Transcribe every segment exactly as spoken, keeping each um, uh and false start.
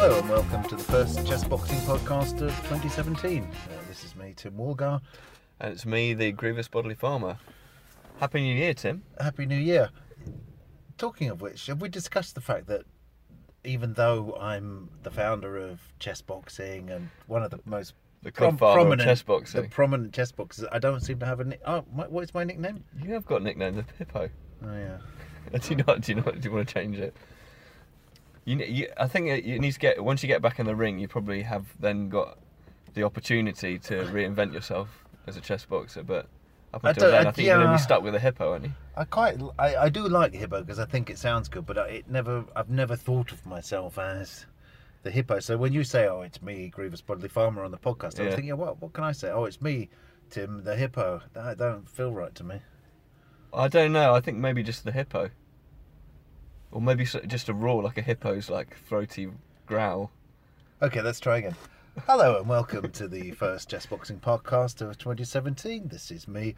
Hello and welcome to the first chess boxing podcast of twenty seventeen. Uh, this is me, Tim Walgar. And it's me, the Grievous Bodily Farmer. Happy New Year, Tim. Happy New Year. Talking of which, have we discussed the fact that even though I'm the founder of chess boxing and one of the most The prom- godfather prominent of chess boxing. the prominent chess boxers, I don't seem to have a nick. Oh, my, what is my nickname? You have got a nickname, the Hippo. Oh yeah. Do you not? Do you not? Do you want to change it? You, you, I think it- you need to get once you get back in the ring, you probably have then got the opportunity to reinvent yourself as a chess boxer. But up I until don't- then, I- I think you're going to yeah. be stuck with a hippo, aren't you? I quite, I, I do like Hippo because I think it sounds good, but I, it never, I've never thought of myself as the Hippo. So when you say, "Oh, it's me, Grievous Bodily Farmer," on the podcast, I was Yeah. thinking, what, what can I say? Oh, it's me, Tim, the Hippo. That don't feel right to me. I don't know. I think maybe just the hippo, or maybe s- just a roar like a hippo's like throaty growl. Okay, let's try again. Hello and welcome to the first chess boxing podcast of twenty seventeen. This is me.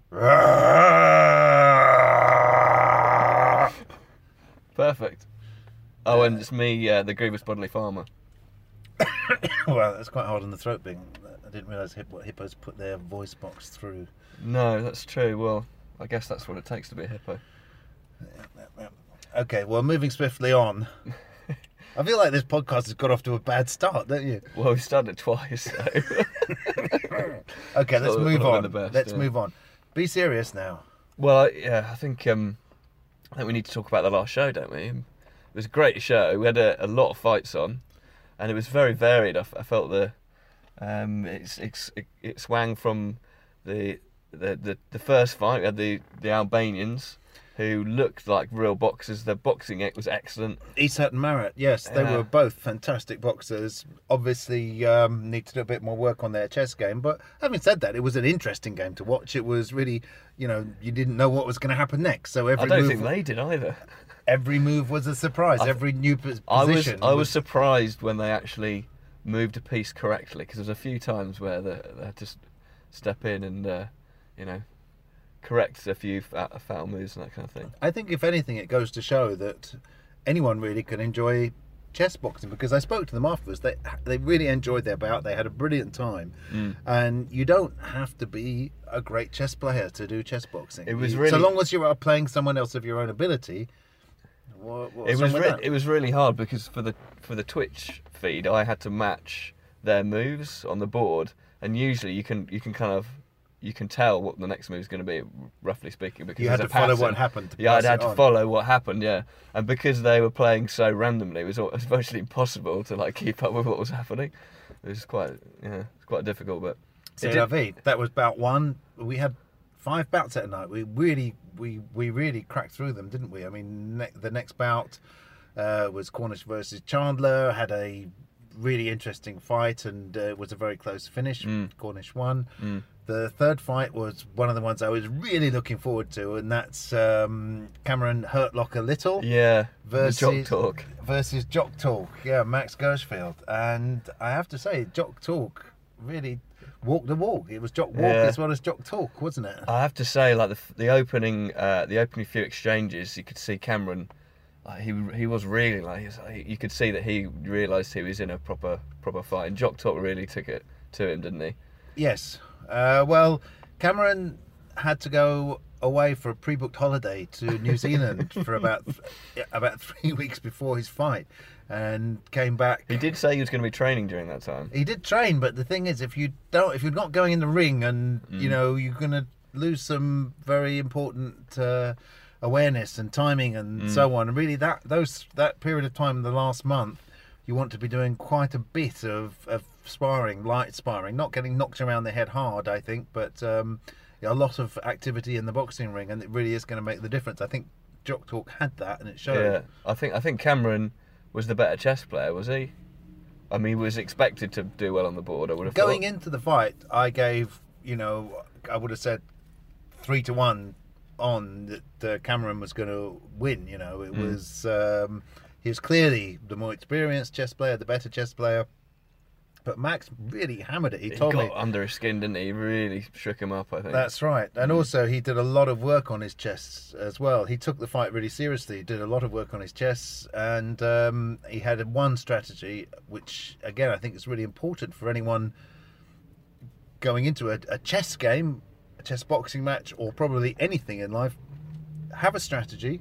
Perfect. Oh, and it's me, uh, the Grievous Bodily Farmer. Well, that's quite hard on the throat being. I didn't realise hip, what hippos put their voice box through. No, that's true. Well, I guess that's what it takes to be a hippo. Okay, well, moving swiftly on. I feel like this podcast has got off to a bad start, don't you? Well, we started twice, so... Okay, let's Not- move not on. been the best, let's yeah. move on. Be serious now. Well, yeah, I think um, I think we need to talk about the last show, don't we? It was a great show. We had a, a lot of fights on, and it was very varied. I, f- I felt the um, it's, it's it, it swang from the, the the the first fight. We had the the Albanians, who looked like real boxers. Their boxing it was excellent. Isat and Marat, yes, they Yeah. were both fantastic boxers. Obviously, um, need to do a bit more work on their chess game. But having said that, it was an interesting game to watch. It was really, you know, you didn't know what was going to happen next. So every I don't move, think they did either. every move was a surprise. I- every new pos- I was position. I was surprised when they actually moved a piece correctly, because there's a few times where they, they had to s- step in and uh, you know correct a few fa- foul moves and that kind of thing. I think if anything, it goes to show that anyone really can enjoy chess boxing, because I spoke to them afterwards. They they really enjoyed their bout. They had a brilliant time, Mm. and you don't have to be a great chess player to do chess boxing. It was You- really- so long as you are playing someone else of your own ability. What, what's It was wrong with re- that? it was really hard, because for the for the Twitch feed, I had to match their moves on the board, and usually you can you can kind of you can tell what the next move is going to be, roughly speaking, because You had there's to a follow pattern. what happened to Yeah, I'd pass had it to on. follow what happened. Yeah, and because they were playing so randomly, it was, al- it was virtually impossible to like keep up with what was happening. It was quite yeah, it's quite difficult, but C'est it did- la vie. That was bout one. We had five bouts that night. We really, we we really cracked through them, didn't we? I mean, ne- the next bout uh, was Cornish versus Chandler. Had a really interesting fight, and uh, it was a very close finish. Mm. Cornish won. Mm. The third fight was one of the ones I was really looking forward to, and that's um, Cameron Hurtlocker Little yeah, versus the jock talk. versus Jock Talk. Yeah, Max Gershfield. And I have to say, Jock Talk really walked the walk. It was Jock Walk Yeah. as well as Jock Talk, wasn't it? I have to say, like the the opening, uh, the opening few exchanges, you could see Cameron. Like, he he was really like he was, you could see that he realised he was in a proper proper fight, and Jock Talk really took it to him, didn't he? Yes. Uh, well, Cameron had to go away for a pre-booked holiday to New Zealand for about about three weeks before his fight, and came back. He did say he was going to be training during that time. He did train, but the thing is, if you don't, if you're not going in the ring, and you Mm. know, you're gonna lose some very important uh, awareness and timing and Mm. so on. And really, that those that period of time in the last month, you want to be doing quite a bit of, of sparring, light sparring, not getting knocked around the head hard, I think, but um, a lot of activity in the boxing ring, and it really is going to make the difference. I think Jock Talk had that, and it showed. Yeah, I think I think Cameron was the better chess player, was he? I mean, he was expected to do well on the board. I would have Going thought. into the fight, I gave, you know, I would have said three to one on that uh, Cameron was going to win. You know, it Mm. was um, he was clearly the more experienced chess player, the better chess player. But Max really hammered it. He, He told got me. under his skin, didn't he? He really shook him up, I think. That's right. And Mm. also, he did a lot of work on his chest as well. He took the fight really seriously. He did a lot of work on his chest. And um, he had one strategy, which, again, I think is really important for anyone going into a, a chess game, a chess boxing match, or probably anything in life. Have a strategy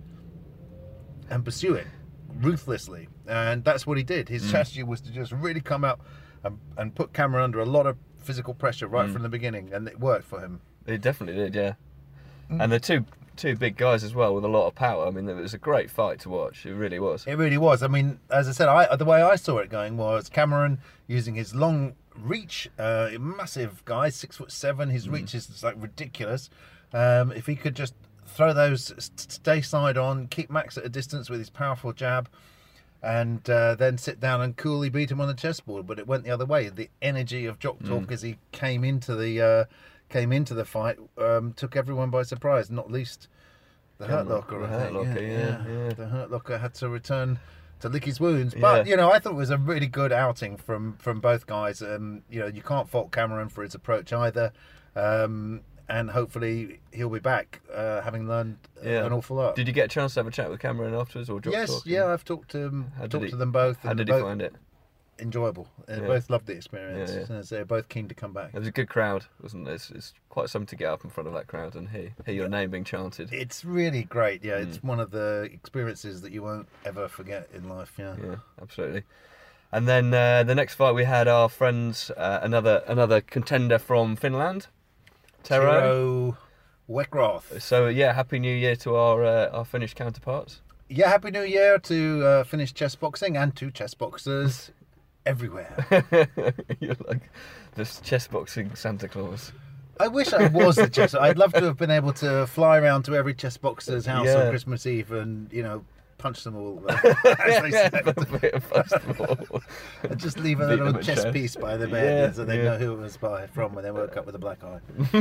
and pursue it ruthlessly. And that's what he did. His Mm. strategy was to just really come out and, and put Cameron under a lot of physical pressure right Mm. from the beginning, and it worked for him. It definitely did, yeah. Mm. And they're two two big guys as well with a lot of power. I mean, it was a great fight to watch. It really was. It really was. I mean, as I said, I the way I saw it going was Cameron using his long reach, uh, massive guy, six foot seven. His reach is like ridiculous. Um, if he could just throw those, st- stay side on, keep Max at a distance with his powerful jab, and uh, then sit down and coolly beat him on the chessboard. But it went the other way. The energy of Jock Talk Mm. as he came into the uh, came into the fight um, took everyone by surprise. Not least the Hurt Cameron, Locker. the I Hurt think. Locker, yeah, yeah. The Hurt Locker had to return to lick his wounds. But Yeah. you know, I thought it was a really good outing from from both guys. Um, you know, you can't fault Cameron for his approach either. Um, and hopefully he'll be back, uh, having learned uh, Yeah. an awful lot. Did you get a chance to have a chat with Cameron afterwards, or Jock yes, Talk? yeah, I've talked to um, How did talked he- to them both. How and did they're he both find it? enjoyable. They Yeah. both loved the experience. Yeah, yeah. And they're both keen to come back. It was a good crowd, wasn't it? It's, it's quite something to get up in front of that crowd and hear, hear your name being chanted. It's really great. Yeah, Mm. it's one of the experiences that you won't ever forget in life. Yeah. Yeah, absolutely. And then uh, the next fight we had our friends, uh, another another contender from Finland, Tero. Tero Weckroth. So yeah, happy New Year to our uh, our Finnish counterparts. Yeah, happy New Year to uh, Finnish chess boxing and to chess boxers everywhere. You're like this chess boxing Santa Claus. I wish I was the chess. I'd love to have been able to fly around to every chess boxer's house Yeah. on Christmas Eve and, you know, punch them all. As they Yeah, said. a bit of festival. And just leave a Beat little them at chess chess. piece by the bed Yeah, so they yeah. know who it was by from when they woke up with a black eye.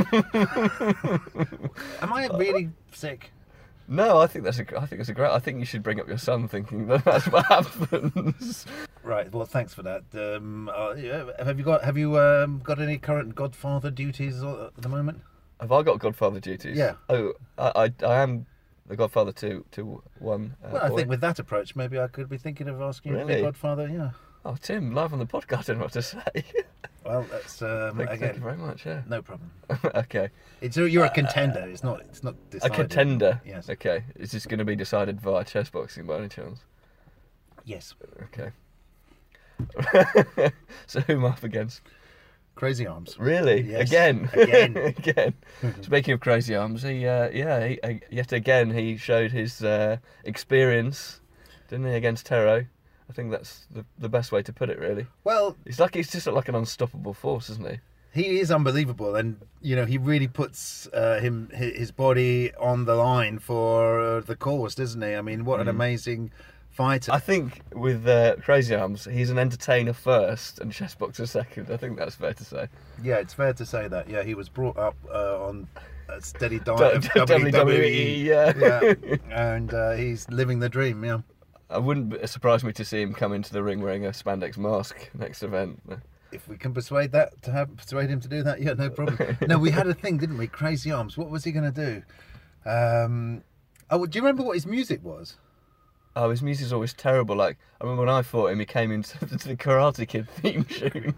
Am I really sick? No, I think that's a. I think it's a great. I think you should bring up your son, thinking that that's what happens. Right. Well, thanks for that. Um, uh, yeah, have you got Have you um, got any current Godfather duties at the moment? Have I got Godfather duties? Yeah. Oh, I, I, I am the Godfather to to one. Uh, Well, I boy. think with that approach, maybe I could be thinking of asking you to be Really? Godfather. Yeah. Oh, Tim, live on the podcast, I don't know what to say. Well, that's um, thank, again. thank you very much. Yeah. No problem. Okay. It's you're a contender. It's not. It's not A decided. contender. Yes. Okay. Is this going to be decided via chess boxing by any chance? Yes. Okay. So who am I up against? Crazy Arms. Really? Yes. Again? Again. Again. Speaking of Crazy Arms, he, uh, yeah, he, uh, yet again he showed his uh, experience, didn't he, against Tero? I think that's the, the best way to put it, really. Well, He's like he's just like an unstoppable force, isn't he? he is unbelievable, and you know he really puts uh, him hi- his body on the line for uh, the cause, doesn't he? I mean, what an Mm. amazing fighter! I think with uh, Crazy Arms, he's an entertainer first and chess boxer second. I think that's fair to say. Yeah, it's fair to say that. Yeah, he was brought up uh, on a steady diet of W W E, W W E. yeah. yeah, and uh, he's living the dream. Yeah. I wouldn't be- surprise me to see him come into the ring wearing a spandex mask next event. If we can persuade that to have persuade him to do that, yeah, no problem. No, we had a thing, didn't we? Crazy Arms. What was he going to do? Um, oh, do you remember what his music was? Oh, his music's always terrible. Like, I remember when I fought him, he came into the Karate Kid theme tune.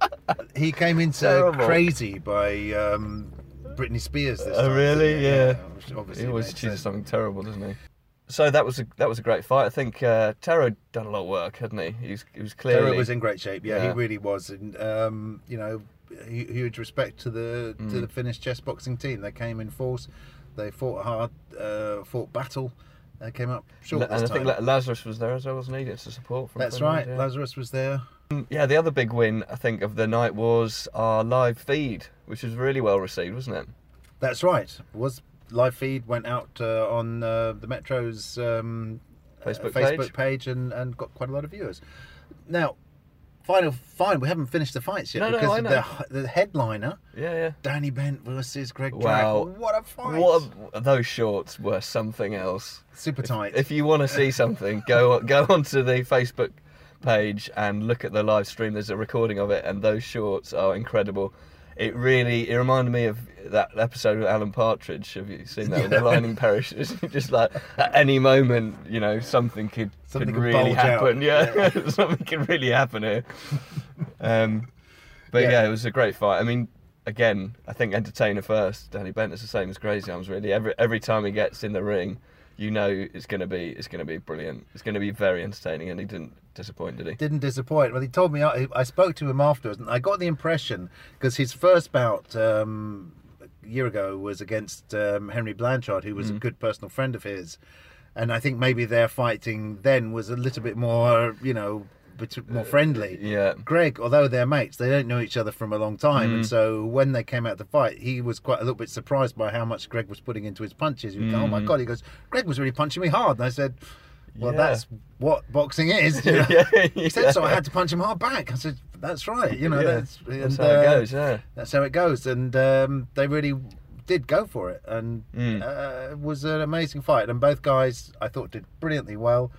He came into Terrible. Crazy by um, Britney Spears. This Oh, time, really? didn't he? Yeah. which obviously He always makes chooses sense. something terrible, doesn't he? So that was a that was a great fight. I think uh, Tero done a lot of work, hadn't he? He was, he was clearly. Tero was in great shape. Yeah, Yeah. he really was. And um, you know, hu- huge respect to the to Mm. the Finnish chess boxing team. They came in force. They fought hard, uh, fought battle. They came up short and this I time. think La- Lazarus was there as well, wasn't he? It's the support from. That's Finland, right. Yeah. Lazarus was there. Yeah, the other big win I think of the night was our live feed, which was really well received, wasn't it? That's right. Was live feed went out uh, on uh, the Metro's um, Facebook uh, Facebook page. page, and, and got quite a lot of viewers. Now, final fine. We haven't finished the fights yet No, no, because I know. the the headliner, Yeah, yeah. Danny Bent versus Greg Wow. Drake. What a fight! What a, those shorts were something else. Super If- tight. If, you want to see something, go go onto the Facebook page and look at the live stream. There's a recording of it, and those shorts are incredible. It really, it reminded me of that episode with Alan Partridge. Have you seen that? Yeah. When the lining perishes. Just like at any moment, you know, something could, Something could could really bulge out. happen. Yeah, something could really happen here. Um, but Yeah. yeah. It was a great fight. I mean, again, I think entertainer first. Danny Bentner's the same as Gracie Arms. Really, every every time he gets in the ring, you know it's gonna be it's gonna be brilliant. It's gonna be very entertaining, and he didn't disappoint, did he? Didn't disappoint. Well, he told me, I, I spoke to him afterwards, and I got the impression, because his first bout um, a year ago was against um, Henry Blanchard, who was Mm. a good personal friend of his. And I think maybe their fighting then was a little bit more, you know, bet- more friendly. Yeah. Greg, although they're mates, they don't know each other from a long time. Mm. And so when they came out to fight, he was quite a little bit surprised by how much Greg was putting into his punches. He would go, oh my Mm. God, he goes, Greg was really punching me hard. And I said, well, Yeah. that's what boxing is. You know? yeah, He said, so I had to punch him hard back. I said, that's right. You know, Yeah, that's, That's and, how it uh, goes. Yeah. That's how it goes. And um, they really did go for it. And Mm. uh, it was an amazing fight. And both guys, I thought, did brilliantly well.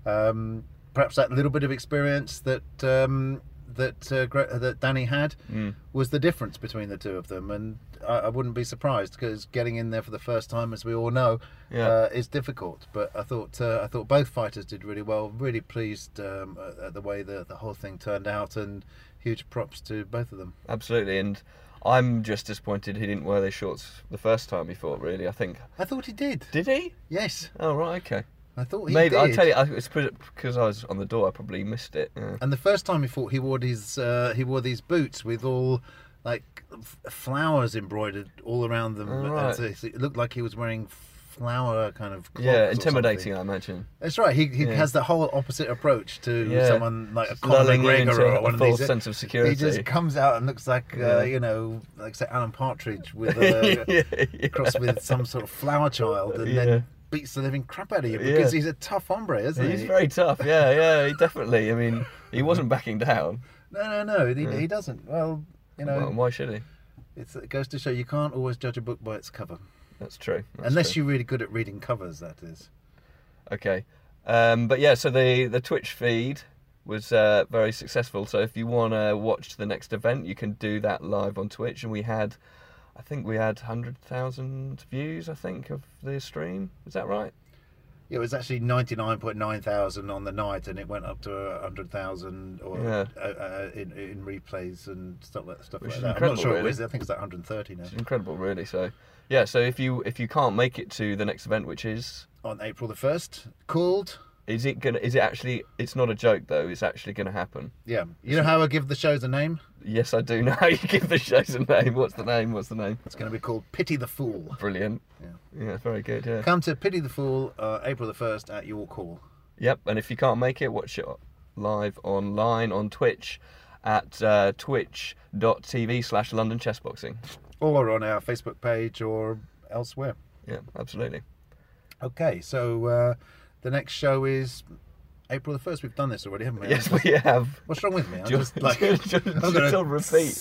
Um, perhaps that little bit of experience that um, that uh, Gre- that Danny had Mm. was the difference between the two of them. And I, I wouldn't be surprised, because getting in there for the first time, as we all know, Yeah. uh, is difficult. But I thought uh, I thought both fighters did really well. Really pleased um, at, at the way the the whole thing turned out, and huge props to both of them. Absolutely, and I'm just disappointed he didn't wear those shorts the first time he fought. Really, I think. I thought he did. Did he? Yes, Oh right, okay. I thought he Maybe did. I'll tell you. I- It's because I was on the door. I probably missed it. Yeah. And the first time he fought, he wore these uh, he wore these boots with all like f- flowers embroidered all around them. Oh, And right. so it looked like he was wearing flower kind of cloths Yeah, or intimidating, something. I imagine. That's right. He he Yeah. has the whole opposite approach to Yeah. someone like a Just Conor lulling you McGregor into or a one of false these. sense of He security. just comes out and looks like Yeah. uh, you know, like say Alan Partridge with a yeah, yeah. crossed with some sort of flower child, and Yeah. then beats the living crap out of you because Yeah. he's a tough hombre, isn't He's he? very tough. Yeah, yeah, he definitely. I mean, he wasn't backing down. No, no, no. He, Yeah. he doesn't. Well, you know, Well, why should he? it's, it goes to show you can't always judge a book by its cover, That's true. That's unless true. you're really good at reading covers. That is. Okay, um, but yeah, so the the Twitch feed was uh, very successful. So if you want to watch the next event, you can do that live on Twitch, and we had, I think we had hundred thousand views. I think of the stream. Is that right? Yeah, it was actually ninety-nine point nine thousand on the night, and it went up to a hundred thousand or Yeah. uh, uh, in in replays and stuff like stuff Which like is that. I'm incredible, not sure really. it was. I think it's like one hundred thirty now. It's incredible, really. So yeah, so if you if you can't make it to the next event, which is On April the first, called. is it gonna is it actually it's not a joke though. It's actually gonna happen. Yeah, you know how I give the shows a name? Yes, I do know how you give the shows a name. What's the name? What's the name? It's going to be called Pity the Fool. Brilliant. Yeah. Yeah, very good. Yeah. Come to Pity the Fool, uh, April the first at your call. Yep, and if you can't make it, watch it live online on Twitch at uh, twitch.tv slash London Chessboxing. Or on our Facebook page or elsewhere. Yeah, absolutely. Okay, so uh, the next show is April the first. We've done this already, haven't we? Yes, we have. What's wrong with me? I'm Just- just like just- just I'm gonna on repeat.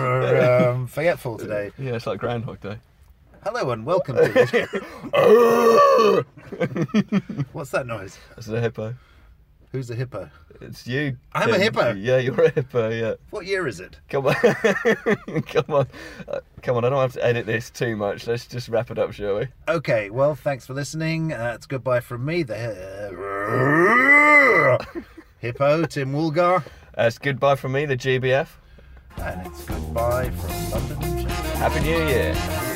super um, forgetful today. Yeah, it's like Groundhog Day. Hello and welcome to this. What's that noise? That's a hippo. Who's the hippo? It's you. I'm a Tim. hippo? Yeah, you're a hippo, yeah. What year is it? Come on. Come on. Uh, come on, I don't have to edit this too much. Let's just wrap it up, shall we? Okay, well, thanks for listening. Uh, it's goodbye from me, the hippo, Tim Woolgar. Uh, it's goodbye from me, the G B F. And it's goodbye from London. Happy New Year.